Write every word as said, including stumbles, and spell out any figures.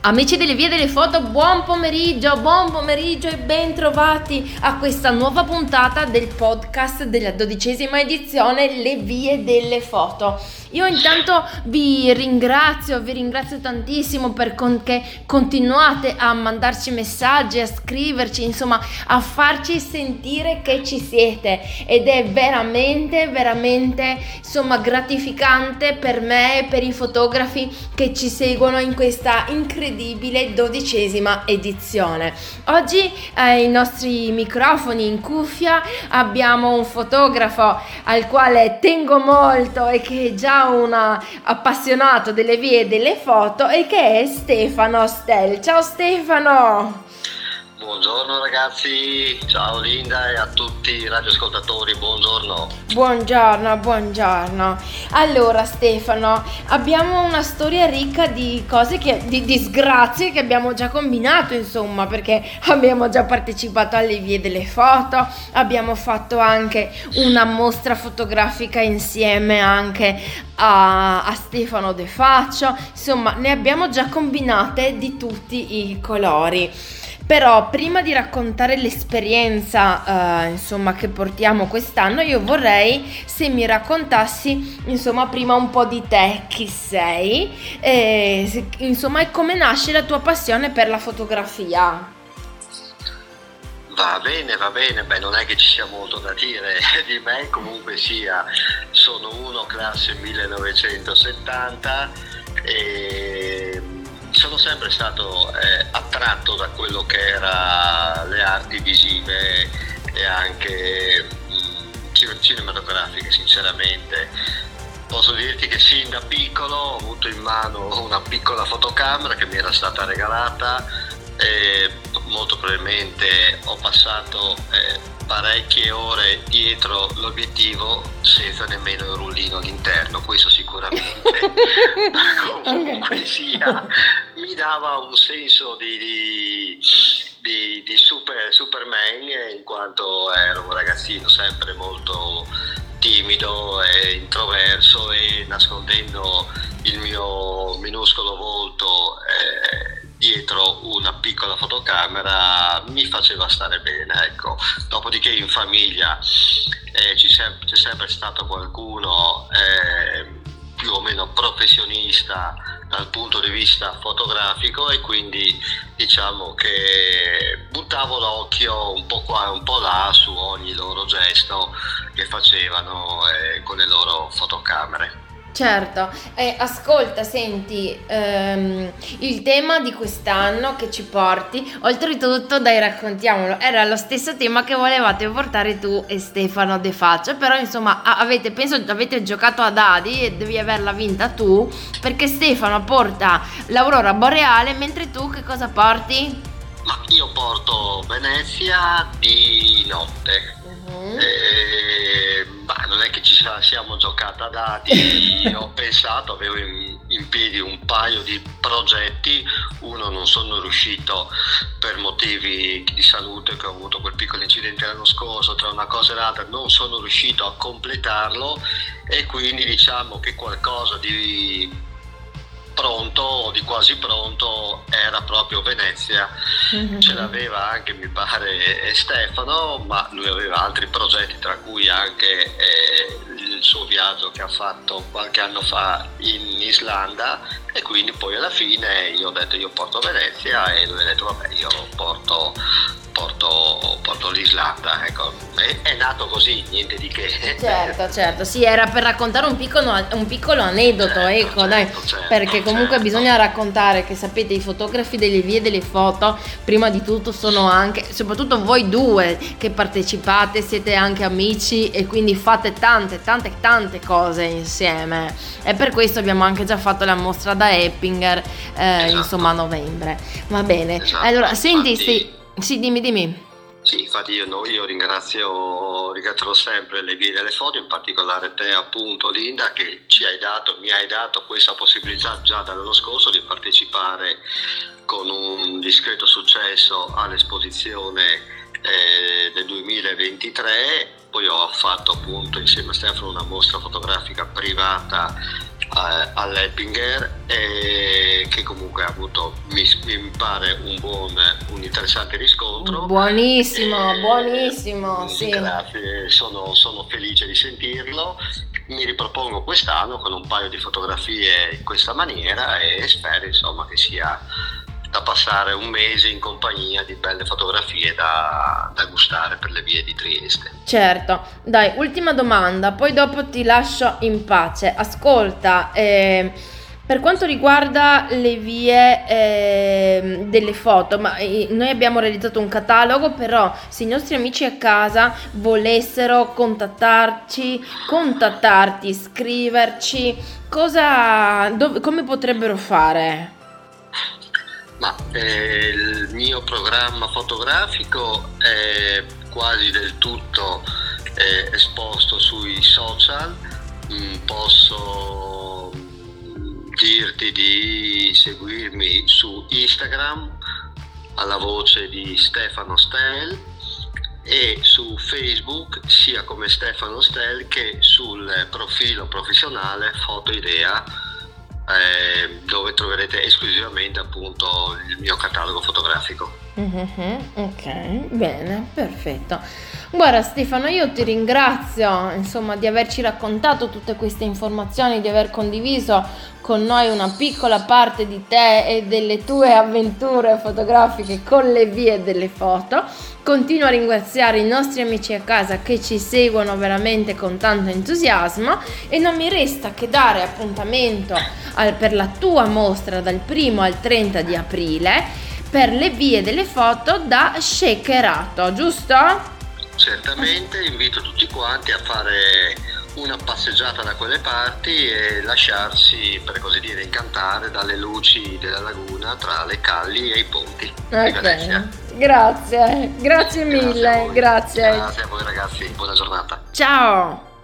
Amici delle vie delle foto, buon pomeriggio, buon pomeriggio e ben trovati a questa nuova puntata del podcast della dodicesima edizione Le vie delle foto. Io intanto vi ringrazio, vi ringrazio tantissimo perché continuate a mandarci messaggi, a scriverci, insomma a farci sentire che ci siete, ed è veramente, veramente insomma gratificante per me e per i fotografi che ci seguono in questa incredibile dodicesima edizione. Oggi ai nostri microfoni in cuffia abbiamo un fotografo al quale tengo molto e che è già un appassionato delle vie delle foto e che è Stefano Stel. Ciao Stefano! Buongiorno ragazzi, ciao Linda e a tutti i radioascoltatori, buongiorno. Buongiorno, buongiorno. Allora Stefano, abbiamo una storia ricca di cose, che, di disgrazie che abbiamo già combinato, insomma, perché abbiamo già partecipato alle vie delle foto, abbiamo fatto anche una mostra fotografica insieme anche a, a Stefano De Faccio, insomma ne abbiamo già combinate di tutti i colori. Però prima di raccontare l'esperienza eh, insomma che portiamo quest'anno, io vorrei se mi raccontassi insomma prima un po' di te, chi sei e se, insomma e come nasce la tua passione per la fotografia. Va bene, va bene, beh non è che ci sia molto da dire di me, comunque sia, sono uno classe millenovecentosettanta e sono sempre stato eh, attratto da quello che era le arti visive e anche mh, cinematografiche, sinceramente. Posso dirti che sin da piccolo ho avuto in mano una piccola fotocamera che mi era stata regalata e molto probabilmente ho passato eh, parecchie ore dietro l'obiettivo senza nemmeno il rullino all'interno, questo sicuramente comunque sia mi dava un senso di, di, di, di super, Superman, in quanto ero un ragazzino sempre molto timido e introverso e nascondendo il mio minuscolo volto eh, dietro una piccola fotocamera mi faceva stare bene, ecco. Dopodiché in famiglia eh, ci sem- c'è sempre stato qualcuno eh, più o meno professionista dal punto di vista fotografico e quindi diciamo che buttavo l'occhio un po' qua e un po' là su ogni loro gesto che facevano eh, con le loro fotocamere. Certo, eh, ascolta, senti, ehm, il tema di quest'anno che ci porti, oltretutto dai raccontiamolo, era lo stesso tema che volevate portare tu e Stefano De Faccio, però insomma avete, penso avete giocato a dadi e devi averla vinta tu, perché Stefano porta l'Aurora Boreale, mentre tu che cosa porti? Ma io porto Venezia di notte. Uh-huh. E, bah, non è che ci siamo giocati a dati, ho pensato, avevo in, in piedi un paio di progetti, uno non sono riuscito per motivi di salute, che ho avuto quel piccolo incidente l'anno scorso, tra una cosa e l'altra non sono riuscito a completarlo e quindi diciamo che qualcosa di pronto o di quasi pronto era proprio Venezia. Mm-hmm. Ce l'aveva anche mi pare Stefano, ma lui aveva altri progetti, tra cui anche eh, il suo viaggio che ha fatto qualche anno fa in Islanda, e quindi poi alla fine io ho detto io porto Venezia e lui ha detto vabbè io porto Porto, porto l'Islanda, ecco, è, è nato così, niente di che. Certo, certo, sì, era per raccontare un piccolo, un piccolo aneddoto, certo, ecco, certo, dai, certo, perché comunque certo. Bisogna raccontare che sapete i fotografi delle vie delle foto, prima di tutto sono anche, soprattutto voi due che partecipate, siete anche amici e quindi fate tante, tante, tante cose insieme e per questo abbiamo anche già fatto la mostra da Eppinger, eh, esatto. Insomma a novembre, va bene, esatto. Allora, senti, Infatti... sì. Sì, dimmi, dimmi. Sì, infatti io, no, io ringrazio, ringrazio sempre le vie delle foto, in particolare te appunto Linda, che ci hai dato, mi hai dato questa possibilità già dall'anno scorso di partecipare con un discreto successo all'esposizione eh, del duemilaventitré. Poi ho fatto appunto insieme a Stefano una mostra fotografica privata eh, all'Eppinger, e che comunque ha avuto, mi, mi pare, un buon, un interessante riscontro. Buonissimo, e, buonissimo, sì. Grazie, sono, sono felice di sentirlo. Mi ripropongo quest'anno con un paio di fotografie in questa maniera e spero insomma che sia da passare un mese in compagnia di belle fotografie da, da gustare per le vie di Trieste. Certo, dai, ultima domanda, poi dopo ti lascio in pace. Ascolta, eh, per quanto riguarda le vie eh, delle foto, ma eh, noi abbiamo realizzato un catalogo, però se i nostri amici a casa volessero contattarci, contattarti, scriverci, cosa, dove, come potrebbero fare? Ma eh, il mio programma fotografico è quasi del tutto eh, esposto sui social. Mm, posso mm, dirti di seguirmi su Instagram alla voce di Stefano Stel e su Facebook sia come Stefano Stel che sul profilo professionale Fotoidea, Eh, dove troverete esclusivamente appunto il mio catalogo fotografico. Mm-hmm, ok, bene, perfetto. Guarda Stefano, io ti ringrazio insomma di averci raccontato tutte queste informazioni, di aver condiviso con noi una piccola parte di te e delle tue avventure fotografiche con le vie delle foto. Continuo a ringraziare i nostri amici a casa che ci seguono veramente con tanto entusiasmo e non mi resta che dare appuntamento al, per la tua mostra dal primo al trenta di aprile per le vie delle foto da Shakerato, giusto? Certamente, invito tutti quanti a fare una passeggiata da quelle parti e lasciarsi, per così dire, incantare dalle luci della laguna tra le calli e i ponti. Ok, grazie, grazie mille, Grazie a voi. grazie. Grazie a voi ragazzi, buona giornata. Ciao.